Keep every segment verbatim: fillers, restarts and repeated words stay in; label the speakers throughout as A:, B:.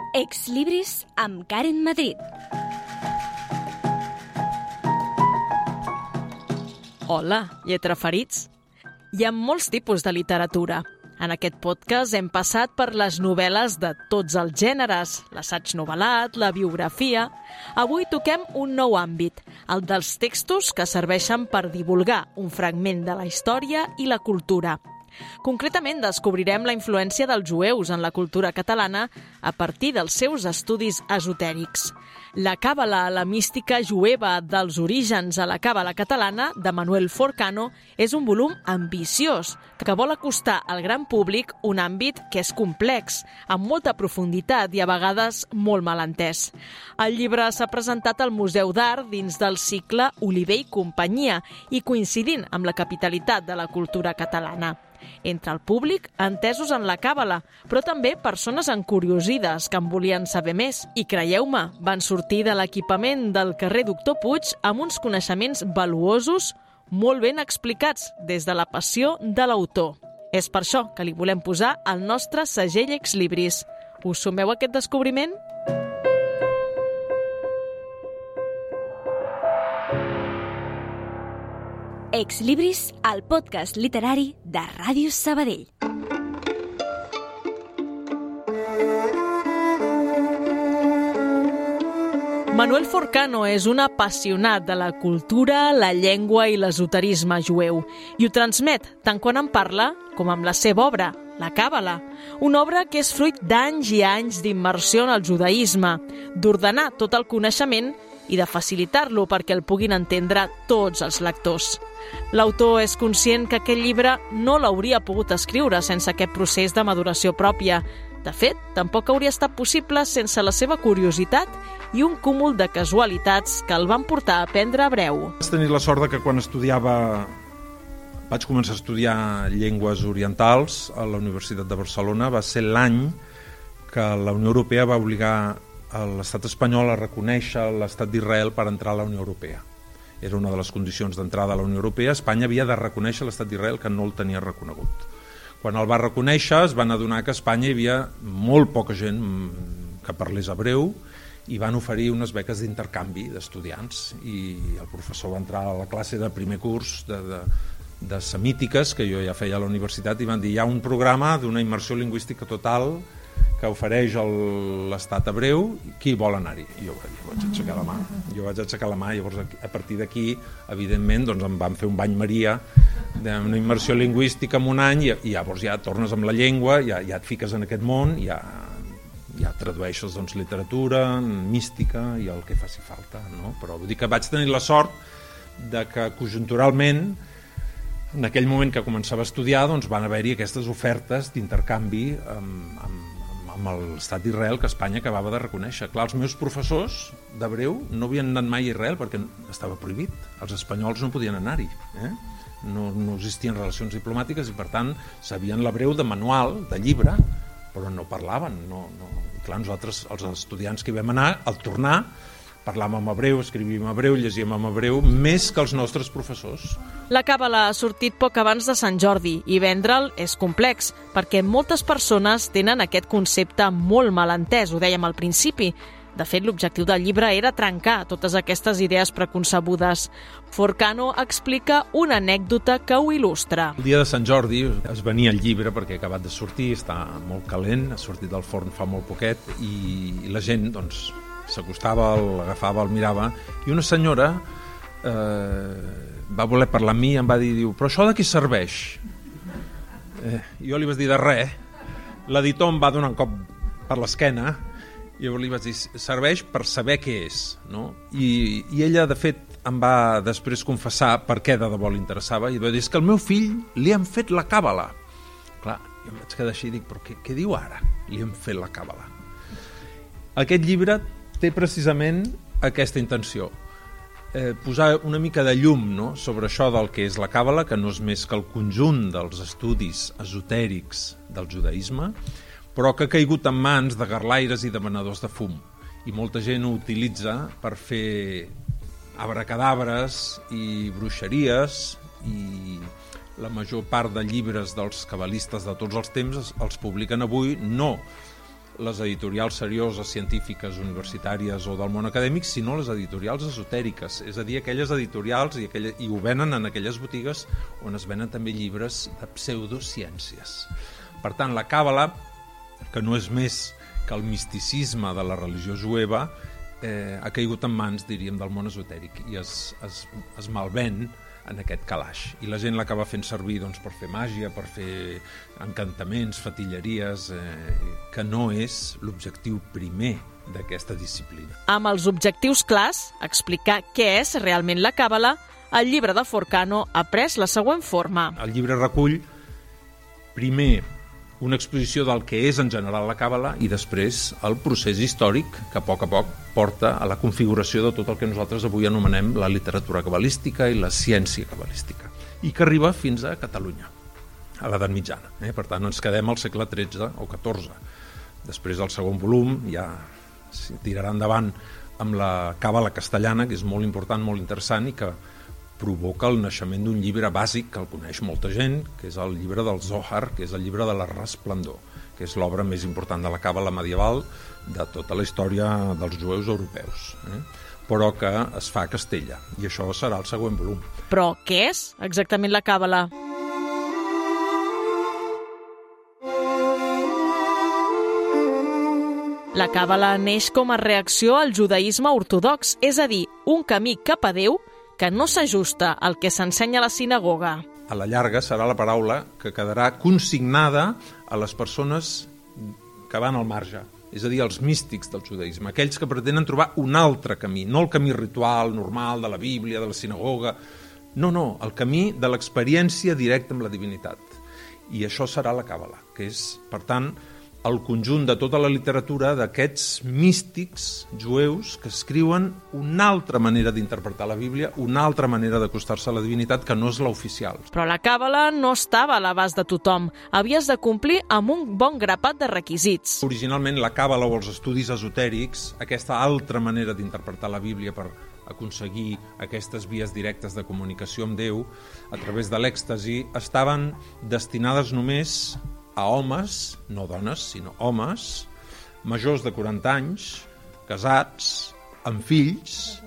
A: Ex Libris amb Karen Madrid.
B: Hola, lletraferits. Hi ha molts tipus de literatura. En aquest podcast hem passat per les novel·les de tots els gèneres, l'assaig novel·lat, la biografia. Avui toquem un nou àmbit, el dels textos que serveixen per divulgar un fragment de la història i la cultura. Concretament, descobrirem la influència dels jueus en la cultura catalana a partir dels seus estudis esotèrics. La càbala, la mística jueva dels orígens a la càbala catalana, de Manuel Forcano, és un volum ambiciós que vol acostar al gran públic un àmbit que és complex, amb molta profunditat i a vegades molt mal entès. El llibre s'ha presentat al Museu d'Art dins del cicle Oliver i companyia i coincidint amb la capitalitat de la cultura catalana. Entre el públic, entesos en la càbala, però també persones encuriosides que en volien saber més. I creieu-me, van sortir de l'equipament del carrer Doctor Puig amb uns coneixements valuosos, molt ben explicats des de la passió de l'autor. És per això que li volem posar el nostre segell Ex Libris. Us sumeu a aquest descobriment?
A: Ex Libris, el podcast literari de Ràdio Sabadell.
B: Manuel Forcano és un apassionat de la cultura, la llengua i l'esoterisme jueu, i ho transmet tant quan en parla com amb la seva obra, la càbala, una obra que és fruit d'anys i anys d'immersió en el judaïsme, d'ordenar tot el coneixement i de facilitar-lo perquè el puguin entendre tots els lectors. L'autor és conscient que aquest llibre no l'hauria pogut escriure sense aquest procés de maduració pròpia. De fet, tampoc hauria estat possible sense la seva curiositat i un cúmul de casualitats que el van portar a aprendre hebreu.
C: Vaig tenir la sort que quan estudiava, vaig començar a estudiar llengües orientals a la Universitat de Barcelona, va ser l'any que la Unió Europea va obligar a l'estat espanyol a reconèixer l'estat d'Israel per entrar a la Unió Europea. Era una de les condicions d'entrada a la Unió Europea. Espanya havia de reconèixer l'estat d'Israel, que no el tenia reconegut. Quan el va reconèixer, es van adonar que a Espanya hi havia molt poca gent que parlés hebreu i van oferir unes beques d'intercanvi d'estudiants. I el professor va entrar a la classe de primer curs de, de, de semítiques, que jo ja feia a la universitat, i van dir: hi ha un programa d'una immersió lingüística total que ofereix l'estat hebreu, qui vol anar-hi? I jo, jo vaig aixecar la mà. Jo vaig aixecar la mà, llavors a partir d'aquí, evidentment, doncs em van fer un bany Maria d'una immersió lingüística en un any, i, i llavors ja tornes amb la llengua, ja, ja et fiques en aquest món, ja, ja tradueixes doncs, literatura, mística i el que faci falta, no? Però vull dir que vaig tenir la sort de que conjunturalment, en aquell moment que començava a estudiar, doncs van haver-hi aquestes ofertes d'intercanvi amb, amb, amb l'estat d'Israel que Espanya acabava de reconèixer. Clar, els meus professors d'hebreu no havien anat mai a Israel perquè estava prohibit. Els espanyols no podien anar-hi. Eh? No, no existien relacions diplomàtiques i, per tant, sabien l'hebreu de manual, de llibre, però no parlaven. No, no. Clar, nosaltres, els estudiants que hi vam anar, al tornar, parlàvem en hebreu, escrivíem en hebreu, llegíem en hebreu, més que els nostres professors.
B: La càbala ha sortit poc abans de Sant Jordi i vendre'l és complex, perquè moltes persones tenen aquest concepte molt mal entès, ho dèiem al principi. De fet, l'objectiu del llibre era trencar totes aquestes idees preconcebudes. Forcano explica una anècdota que ho il·lustra.
C: El dia de Sant Jordi es venia el llibre perquè ha acabat de sortir, està molt calent, ha sortit del forn fa molt poquet, i la gent, doncs, s'acostava, l'agafava, el mirava, i una senyora eh, va voler parlar amb mi i em va dir, diu, però això de què serveix? Eh, jo li vaig dir de res. L'editor em va donar un cop per l'esquena i llavors li vaig dir, serveix per saber què és, no? I, i ella, de fet, em va després confessar per què de debò li interessava, i va dir, és que el meu fill li han fet la càbala. Clar, jo em vaig quedar així i dic, però què, què diu ara? Li han fet la càbala. Aquest llibre té precisament aquesta intenció, eh, posar una mica de llum, no?, sobre això del que és la càbala, que no és més que el conjunt dels estudis esotèrics del judaïsme, però que ha caigut en mans de garlaires i de venedors de fum, i molta gent ho utilitza per fer abracadabres i bruixeries, i la major part de llibres dels cabalistes de tots els temps els publiquen avui no les editorials serioses, científiques, universitàries o del món acadèmic, sinó les editorials esotèriques, és a dir, aquelles editorials, i, aquella, i ho venen en aquelles botigues on es venen també llibres de pseudociències. Per tant, la càbala, que no és més que el misticisme de la religió jueva, eh, ha caigut en mans, diríem, del món esotèric i es, es, es malven en aquest calaix. I la gent l'acaba fent servir doncs, per fer màgia, per fer encantaments, fatilleries, eh, que no és l'objectiu primer d'aquesta disciplina.
B: Amb els objectius clars, explicar què és realment la càbala, el llibre de Forcano ha pres la següent forma.
C: El llibre recull, primer, una exposició del que és en general la càbala i després el procés històric que a poc a poc porta a la configuració de tot el que nosaltres avui anomenem la literatura cabalística i la ciència cabalística i que arriba fins a Catalunya, a l'edat mitjana. Eh? Per tant, ens quedem al segle tretze o catorze. Després del segon volum ja s'hi tirarà endavant amb la càbala castellana, que és molt important, molt interessant i que provoca el naixement d'un llibre bàsic que el coneix molta gent, que és el llibre del Zohar, que és el llibre de la resplendor, que és l'obra més important de la càbala medieval de tota la història dels jueus europeus, eh? però que es fa a Castella, i això serà el següent volum.
B: Però què és exactament la càbala? La càbala neix com a reacció al judaïsme ortodox, és a dir, un camí cap a Déu que no s'ajusta al que s'ensenya a la sinagoga.
C: A la llarga serà la paraula que quedarà consignada a les persones que van al marge, és a dir, els místics del judaïsme, aquells que pretenen trobar un altre camí, no el camí ritual, normal, de la Bíblia, de la sinagoga, no, no, el camí de l'experiència directa amb la divinitat. I això serà la càbala, que és, per tant, el conjunt de tota la literatura d'aquests místics jueus que escriuen una altra manera d'interpretar la Bíblia, una altra manera d'acostar-se a la divinitat que no és l'oficial.
B: Però la càbala no estava a l'abast de tothom. Havies de complir amb un bon grapat de requisits.
C: Originalment la càbala o els estudis esotèrics, aquesta altra manera d'interpretar la Bíblia per aconseguir aquestes vies directes de comunicació amb Déu a través de l'èxtasi, estaven destinades només a homes, no dones, sinó homes, majors de quaranta anys, casats, amb fills.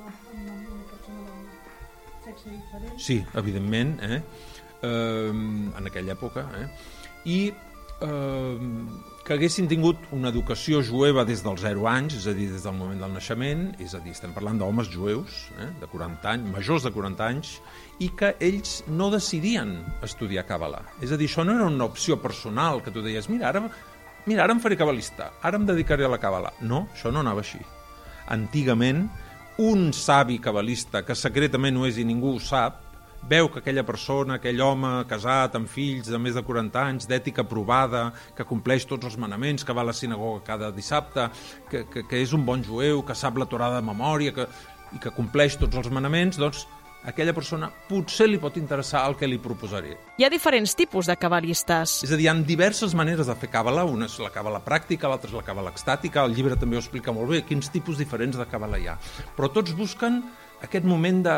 C: Sí, evidentment, eh? Eh, en aquella època, eh? I eh, que haguessin tingut una educació jueva des dels zero anys, és a dir, des del moment del naixement, és a dir, estem parlant d'homes jueus, eh? de quaranta anys, majors de quaranta anys, i que ells no decidien estudiar càbala. És a dir, això no era una opció personal, que tu deies, mira, ara, mira, ara em faré cabalista, ara em dedicaré a la càbala. No, això no anava així. Antigament, un savi cabalista, que secretament ho és i ningú ho sap, veu que aquella persona, aquell home casat amb fills de més de quaranta anys, d'ètica provada, que compleix tots els manaments, que va a la sinagoga cada dissabte, que, que, que és un bon jueu, que sap la Torà de memòria que, i que compleix tots els manaments, doncs aquella persona potser li pot interessar el que li proposaré.
B: Hi ha diferents tipus de cabalistes.
C: És a dir, hi ha diverses maneres de fer càbala, una és la càbala pràctica, l'altra és la càbala extàtica, el llibre també ho explica molt bé, quins tipus diferents de càbala hi ha. Però tots busquen aquest moment de,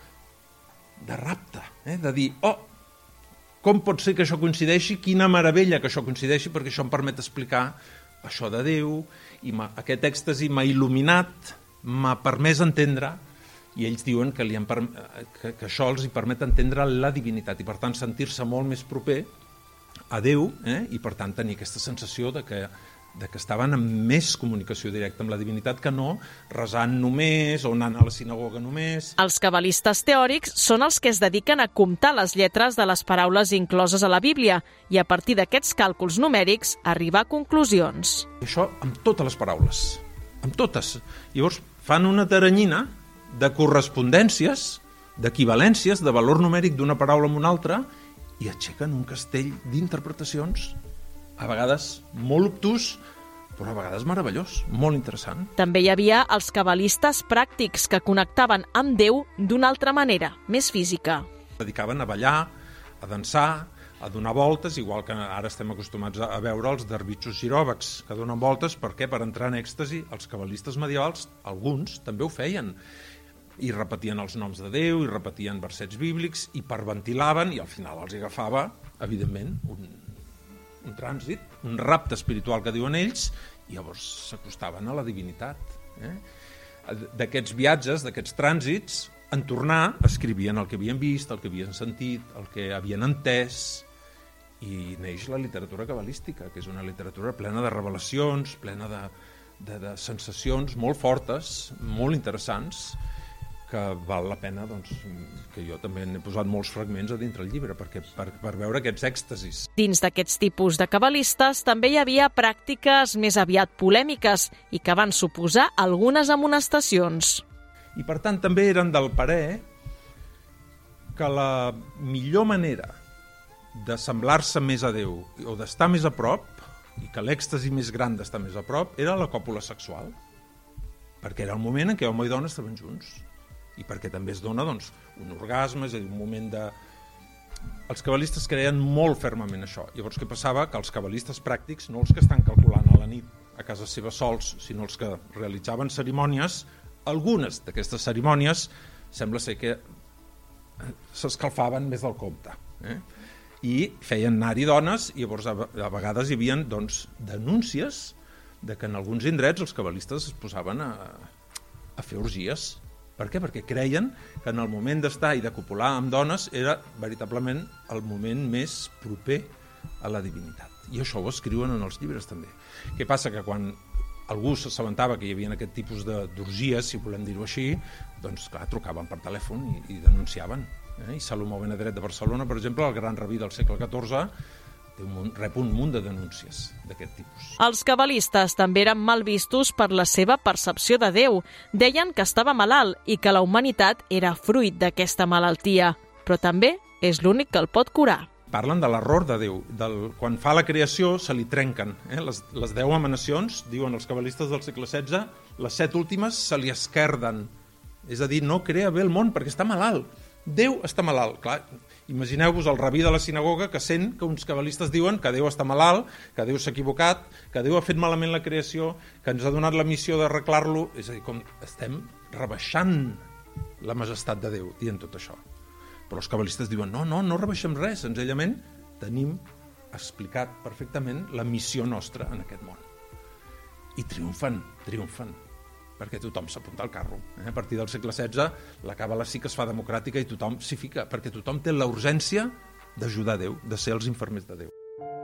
C: de rapte, eh? de dir, oh, com pot ser que això coincideixi, quina meravella que això coincideixi, perquè això em permet explicar això de Déu, i aquest èxtasi m'ha il·luminat, m'ha permès entendre. I ells diuen que, li han per... que, que això els hi permet entendre la divinitat i per tant sentir-se molt més proper a Déu, eh? i per tant tenir aquesta sensació de que, de que estaven en més comunicació directa amb la divinitat que no resant només o anant a la sinagoga només.
B: Els cabalistes teòrics són els que es dediquen a comptar les lletres de les paraules incloses a la Bíblia i a partir d'aquests càlculs numèrics arribar a conclusions.
C: I això amb totes les paraules, amb totes. Llavors fan una taranyina de correspondències, d'equivalències, de valor numèric d'una paraula amb una altra i aixequen un castell d'interpretacions, a vegades molt obtús, però a vegades meravellós, molt interessant.
B: També hi havia els cabalistes pràctics que connectaven amb Déu d'una altra manera, més física.
C: Es dedicaven a ballar, a dansar, a donar voltes, igual que ara estem acostumats a veure els darbitxos giròvacs, que donen voltes perquè per entrar en èxtasi els cabalistes medievals, alguns, també ho feien. I repetien els noms de Déu, i repetien versets bíblics, i perventilaven, i al final els agafava, evidentment, un, un trànsit, un rapte espiritual que diuen ells, i llavors s'acostaven a la divinitat. Eh? D'aquests viatges, d'aquests trànsits, en tornar escrivien el que havien vist, el que havien sentit, el que havien entès, i neix la literatura cabalística, que és una literatura plena de revelacions, plena de, de, de sensacions molt fortes, molt interessants, que val la pena, doncs, que jo també n'he posat molts fragments a dintre el llibre perquè, per, per veure aquests èxtasis.
B: Dins d'aquests tipus de cabalistes també hi havia pràctiques més aviat polèmiques i que van suposar algunes amonestacions.
C: I per tant també eren del parer que la millor manera de semblar-se més a Déu o d'estar més a prop, i que l'èxtasi més gran d'estar més a prop, era la còpula sexual, perquè era el moment en què home i dona estaven junts, i perquè també es dona doncs, un orgasme, és a dir, un moment de... Els cabalistes creien molt fermament això. Llavors, què passava? Que els cabalistes pràctics, no els que estan calculant a la nit a casa seva sols, sinó els que realitzaven cerimònies, algunes d'aquestes cerimònies sembla ser que s'escalfaven més del compte. Eh? I feien anar-hi dones, i llavors a vegades hi havia doncs, denúncies de que en alguns indrets els cabalistes es posaven a, a fer orgies. Per què? Perquè creien que en el moment d'estar i de copular amb dones era veritablement el moment més proper a la divinitat. I això ho escriuen en els llibres també. Què passa? Que quan algú s'assabentava que hi havia aquest tipus d'orgies, si volem dir-ho així, doncs clar, trucaven per telèfon i, i denunciaven. Eh? I Salomó Benedret de Barcelona, per exemple, el gran rabí del segle catorze, un, rep un munt de denúncies d'aquest tipus.
B: Els cabalistes també eren mal vistos per la seva percepció de Déu. Deien que estava malalt i que la humanitat era fruit d'aquesta malaltia, però també és l'únic que el pot curar.
C: Parlen de l'error de Déu. Del, quan fa la creació se li trenquen. Eh? Les, les deu emanacions, diuen els cabalistes del segle setze, les set últimes se li esquerden. És a dir, no crea bé el món perquè està malalt. Déu està malalt. Clar, imagineu-vos el rabí de la sinagoga que sent que uns cabalistes diuen que Déu està malalt, que Déu s'ha equivocat, que Déu ha fet malament la creació, que ens ha donat la missió d'arreglar-lo. És a dir, com estem rebaixant la majestat de Déu dient tot això. Però els cabalistes diuen no, no, no rebaixem res, senzillament tenim explicat perfectament la missió nostra en aquest món. I triomfen, triomfen. Perquè tothom s'apunta al carro. Eh? A partir del segle setze la càbala sí que es fa democràtica i tothom s'hi fica, perquè tothom té la urgència d'ajudar Déu, de ser els infermers de Déu.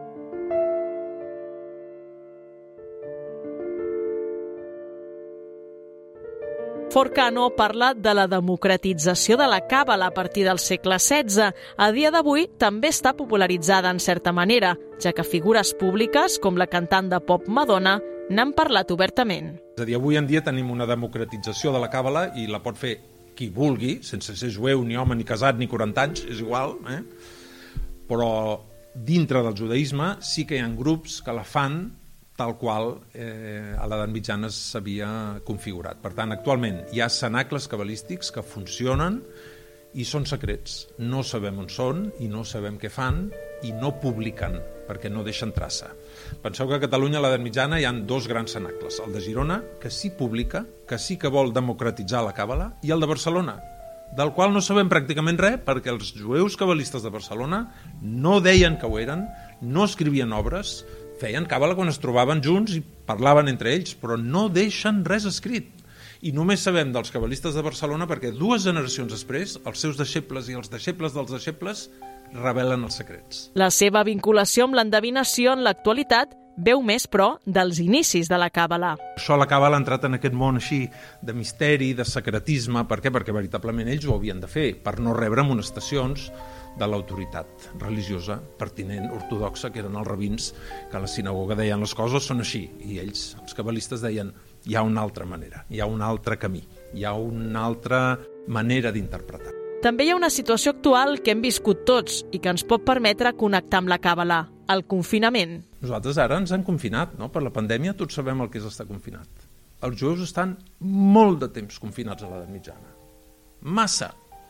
B: Forcano parla de la democratització de la càbala a partir del segle setze. A dia d'avui també està popularitzada en certa manera, ja que figures públiques com la cantant de pop Madonna n'han parlat obertament.
C: És a dir, avui en dia tenim una democratització de la càbala i la pot fer qui vulgui, sense ser jueu, ni home, ni casat, ni quaranta anys, és igual, eh? Però dintre del judaïsme sí que hi ha grups que la fan tal qual eh, a l'edat mitjana s'havia configurat. Per tant, actualment hi ha cenacles cabalístics que funcionen i són secrets. No sabem on són i no sabem què fan i no publiquen, perquè no deixen traça. Penseu que a Catalunya a l'edat mitjana hi ha dos grans cenacles, el de Girona, que sí publica, que sí que vol democratitzar la càbala, i el de Barcelona, del qual no sabem pràcticament res, perquè els jueus cabalistes de Barcelona no deien que ho eren, no escrivien obres, feien càbala quan es trobaven junts i parlaven entre ells, però no deixen res escrit. I només sabem dels cabalistes de Barcelona perquè dues generacions després, els seus deixebles i els deixebles dels deixebles revelen els secrets.
B: La seva vinculació amb l'endevinació en l'actualitat veu més, però, dels inicis de la càbala.
C: Això la càbala ha entrat en aquest món així de misteri, de secretisme. Per què? Perquè veritablement ells ho havien de fer, per no rebre amonestacions de l'autoritat religiosa pertinent, ortodoxa, que eren els rabins, que a la sinagoga deien les coses són així, i ells, els cabalistes, deien hi ha una altra manera, hi ha un altre camí, hi ha una altra manera d'interpretar.
B: També hi ha una situació actual que hem viscut tots i que ens pot permetre connectar amb la càbala, el confinament.
C: Nosaltres ara ens han confinat, no? Per la pandèmia tots sabem el que és estar confinat. Els jueus estan molt de temps confinats a l'edat mitjana. Massa.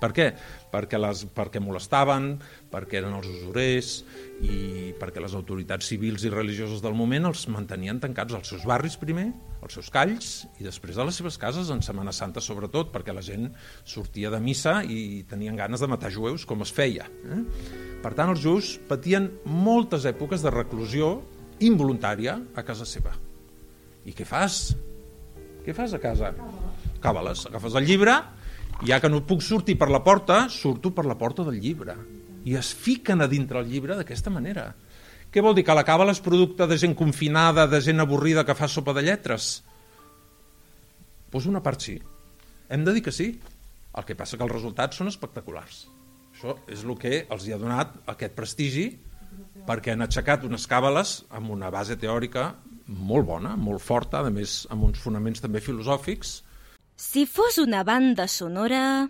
C: Per què? Perquè, les, perquè molestaven, perquè eren els usurers i perquè les autoritats civils i religioses del moment els mantenien tancats als seus barris primer, als seus calls i després a les seves cases en Setmana Santa sobretot, perquè la gent sortia de missa i tenien ganes de matar jueus com es feia. Eh? Per tant, els jueus patien moltes èpoques de reclusió involuntària a casa seva. I què fas? Què fas a casa? Càbales. Agafes el llibre i ja que no puc sortir per la porta, surto per la porta del llibre. I es fiquen a dintre el llibre d'aquesta manera. Què vol dir? Que la càbala és producte de gent confinada, de gent avorrida que fa sopa de lletres? Doncs una part sí. Hem de dir que sí. El que passa que els resultats són espectaculars. Això és el que els hi ha donat aquest prestigi, perquè han aixecat unes càbales amb una base teòrica molt bona, molt forta, a més amb uns fonaments també filosòfics.
A: Si fos una banda sonora...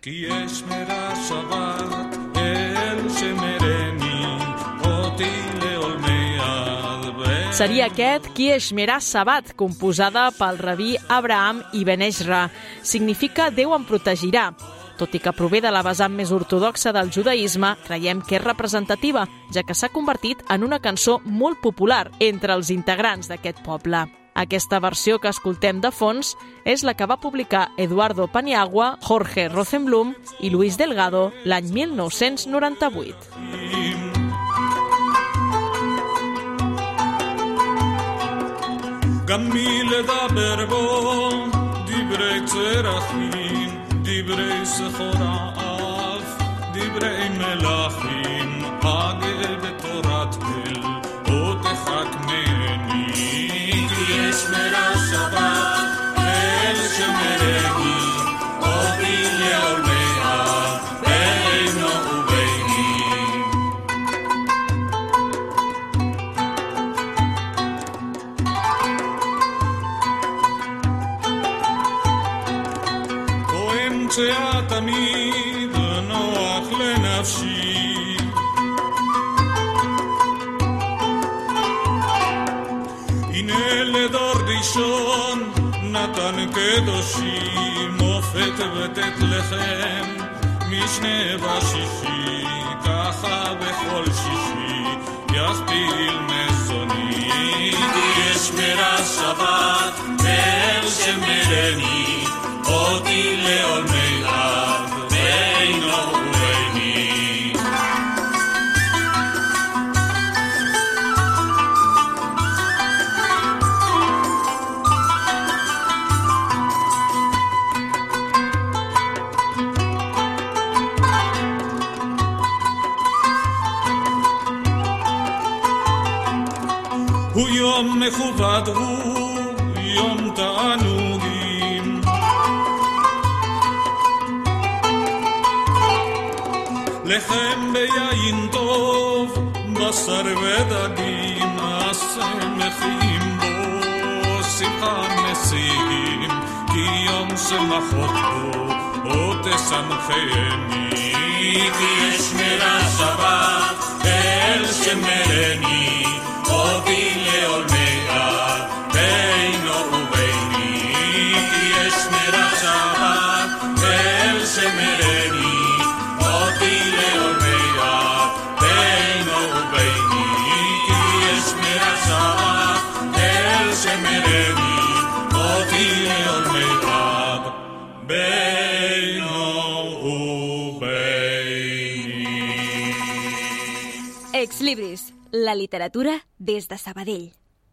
B: Seria aquest Ki Shmerà Shabbat, composada pel rabí Abraham Ibn Ezra. Significa Déu em protegirà. Tot i que prové de la vessant més ortodoxa del judaïsme, creiem que és representativa, ja que s'ha convertit en una cançó molt popular entre els integrants d'aquest poble. Aquesta versió que escoltem de fons és la que va publicar Eduardo Paniagua, Jorge Rosenblum i Luis Delgado l'any mil nou-cents noranta-vuit.
D: גם מי לדבר בו דברי צרחים, דברי סחורף, דברי מלאכים, הגה בתורת אל, או תחכמני. כי ישמרה שבת, אל שמרני, אותי לעולמיה, בינו וביני. שהיה תמיד נוח לנפשי הנה לדור ראשון נתן קדושי מופת ותת לכם משנה בשישי ככה בכל שישי יכפיל מסוני ישמרה שבת אל שמרני אותי לעולמי עד בינו וביני. הוא יום מכובד, הוא יום תענוגים לחם ביין טוב, בשר ודגים, השמחים בו, שמחה משיגים, כי יום שמחות בו, או תשמחני. כי ישמרה שבת, אל שמרני, אותי לעולמי עד, בינו וביני. כי ישמרה שבת, אל שמרני,
A: Ex Libris, la literatura des de Sabadell.